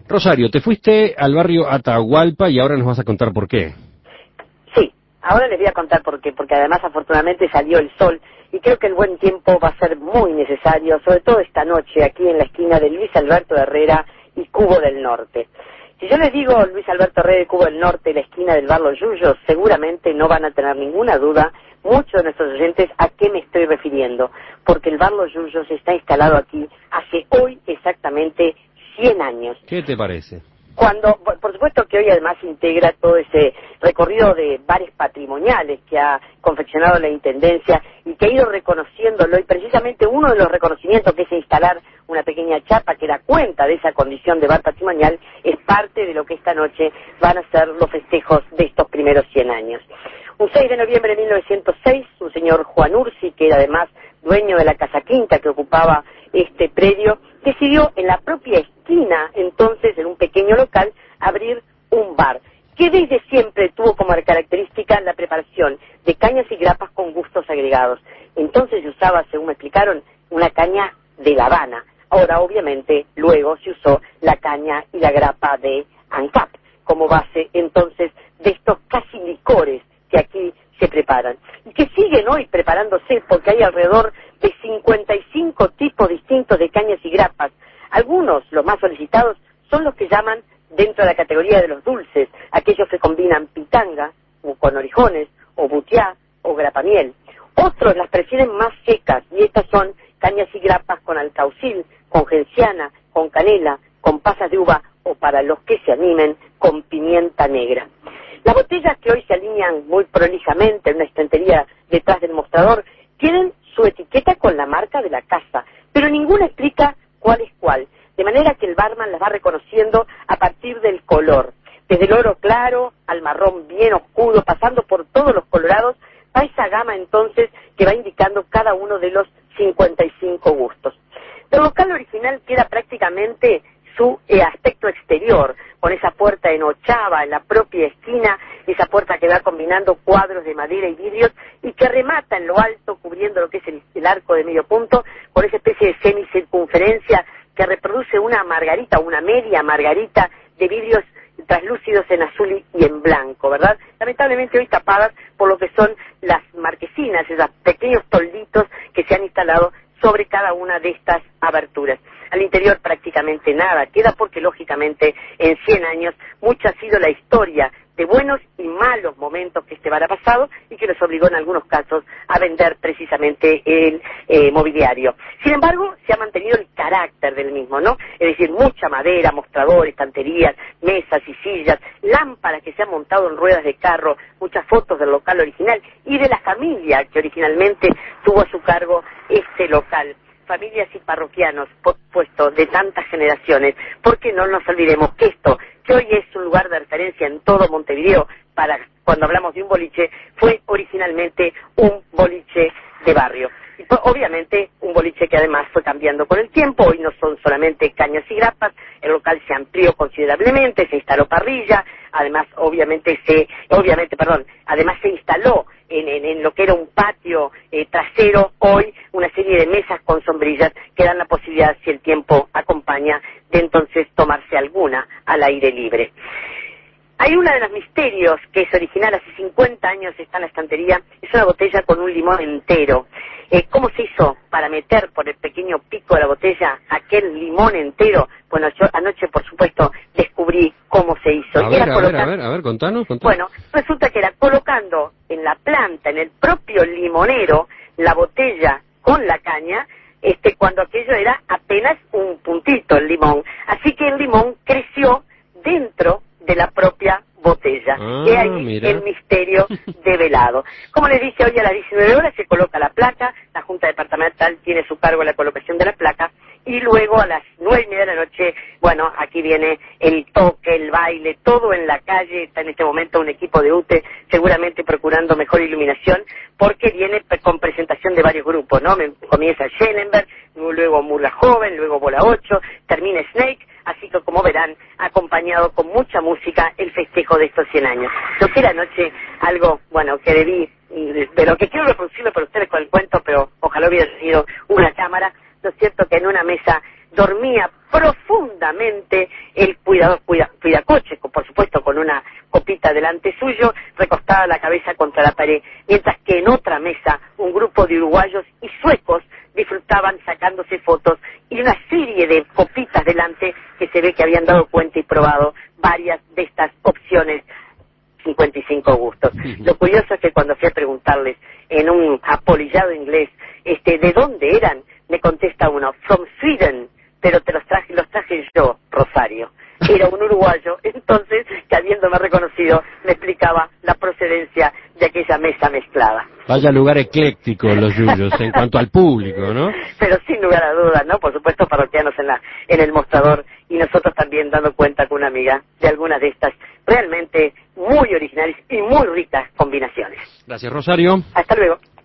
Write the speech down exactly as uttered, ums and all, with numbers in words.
Rosario, te fuiste al barrio Atahualpa y ahora nos vas a contar por qué. Sí, ahora les voy a contar por qué, porque además afortunadamente salió el sol y creo que el buen tiempo va a ser muy necesario, sobre todo esta noche aquí en la esquina de Luis Alberto Herrera y Cubo del Norte. Si yo les digo Luis Alberto Herrera y Cubo del Norte, la esquina del bar Los Yuyos, seguramente no van a tener ninguna duda muchos de nuestros oyentes a qué me estoy refiriendo, porque el bar Los Yuyos está instalado aquí hace hoy exactamente cien años. ¿Qué te parece? Cuando, por supuesto que hoy además integra todo ese recorrido de bares patrimoniales que ha confeccionado la Intendencia y que ha ido reconociéndolo, y precisamente uno de los reconocimientos, que es instalar una pequeña chapa que da cuenta de esa condición de bar patrimonial, es parte de lo que esta noche van a ser los festejos de estos primeros cien años. Un seis de noviembre de mil novecientos seis, un señor Juan Ursi, que era además dueño de la Casa Quinta que ocupaba este predio, decidió en la propia esquina, entonces, en un pequeño local, abrir un bar, que desde siempre tuvo como característica la preparación de cañas y grapas con gustos agregados. Entonces se usaba, según me explicaron, una caña de La Habana. Ahora, obviamente, luego se usó la caña y la grapa de ANCAP como base, entonces, de estos casi licores que aquí se preparan y que siguen hoy preparándose, porque hay alrededor de cincuenta y cinco tipos distintos de cañas y grapas. Algunos, los más solicitados, son los que llaman dentro de la categoría de los dulces, aquellos que combinan pitanga o con orijones, o butiá, o grapamiel. Otros las prefieren más secas, y estas son cañas y grapas con alcaucil, con genciana, con canela, con pasas de uva, o para los que se animen, con pimienta negra. Las botellas, que hoy se alinean muy prolijamente en una estantería detrás del mostrador, tienen su etiqueta con la marca de la casa, pero ninguna explica cuál es cuál, de manera que el barman las va reconociendo a partir del color, desde el oro claro al marrón bien oscuro, pasando por todos los colorados, va esa gama entonces que va indicando cada uno de los cincuenta y cinco gustos. El local original queda prácticamente su eh, aspecto exterior, con esa puerta en ochava en la propia esquina, esa puerta que va combinando cuadros de madera y vidrios y que remata en lo alto, cubriendo lo que es el, el arco de medio punto, con esa especie de semicircunferencia que reproduce una margarita, una media margarita de vidrios translúcidos en azul y en blanco, ¿verdad? Lamentablemente hoy tapadas por lo que son las marquesinas, esos pequeños tolditos que se han instalado sobre cada una de estas aberturas. Al interior prácticamente nada queda, porque lógicamente en cien años mucha ha sido la historia de buenos y malos momentos que este bar ha pasado y que los obligó en algunos casos a vender precisamente el eh, mobiliario. Sin embargo, se ha mantenido el carácter del mismo, ¿no? Es decir, mucha madera, mostradores, estanterías, mesas y sillas, lámparas que se han montado en ruedas de carro, muchas fotos del local original y de la familia que originalmente tuvo a su cargo este local. Familias y parroquianos, por supuesto, de tantas generaciones, porque no nos olvidemos que esto, que hoy es un lugar de referencia en todo Montevideo, para cuando hablamos de un boliche, fue originalmente un boliche de barrio. Y pues, obviamente un boliche que además fue cambiando con el tiempo. Hoy no son solamente cañas y grapas, el local se amplió considerablemente, se instaló parrilla, además obviamente se, obviamente, perdón, además se instaló en, en, en lo que era un patio eh, trasero, hoy una serie de mesas con sombrillas que dan la posibilidad, si el tiempo acompaña, de entonces tomarse alguna al aire libre. Hay uno de los misterios que es original, hace cincuenta años está en la estantería, es una botella con un limón entero. Eh, ¿Cómo se hizo para meter por el pequeño pico de la botella aquel limón entero? Bueno, yo anoche, por supuesto, descubrí cómo se hizo. A y ver, era a ver, a ver, a ver, contanos, contanos. Bueno, resulta que era colocando en la planta, en el propio limonero, la botella con la caña, este, cuando aquello era apenas un puntito el limón. Así que el limón creció dentro de la propia botella. Ah, que ahí mira. el misterio develado. Como les dice, hoy a las diecinueve horas se coloca la placa, la Junta Departamental tiene su cargo la colocación de la placa, y luego a las nueve y media de la noche, bueno, aquí viene el toque, el baile, todo en la calle. Está en este momento un equipo de U T E seguramente procurando mejor iluminación, porque viene con presentación de varios grupos, ¿no? Comienza Schellenberg, luego Murga Joven, luego Bola ocho, termina Snake, así que como verán, acompañado con mucha música el festejo de estos cien años. Yo que la noche algo, bueno, que debí, pero que quiero reproducirlo para ustedes con el cuento, pero ojalá hubiera sido una cámara. Lo cierto que en una mesa dormía profundamente el cuidador la pared, mientras que en otra mesa un grupo de uruguayos y suecos disfrutaban sacándose fotos y una serie de copitas delante que se ve que habían dado cuenta y probado varias de estas opciones cincuenta y cinco gustos. Lo curioso es que cuando fui a preguntarles en un apolillado inglés este, ¿de dónde eran? Me contesta uno, from Sweden, pero te los traje, los traje yo, Rosario. Era un uruguayo, entonces, que habiéndome reconocido, me explicaba la procedencia de aquella mesa mezclada. Vaya lugar ecléctico los yuyos en cuanto al público, ¿no? Pero sin lugar a dudas, ¿no? Por supuesto, parroquianos en, la, en el mostrador y nosotros también dando cuenta con una amiga de algunas de estas realmente muy originales y muy ricas combinaciones. Gracias, Rosario. Hasta luego.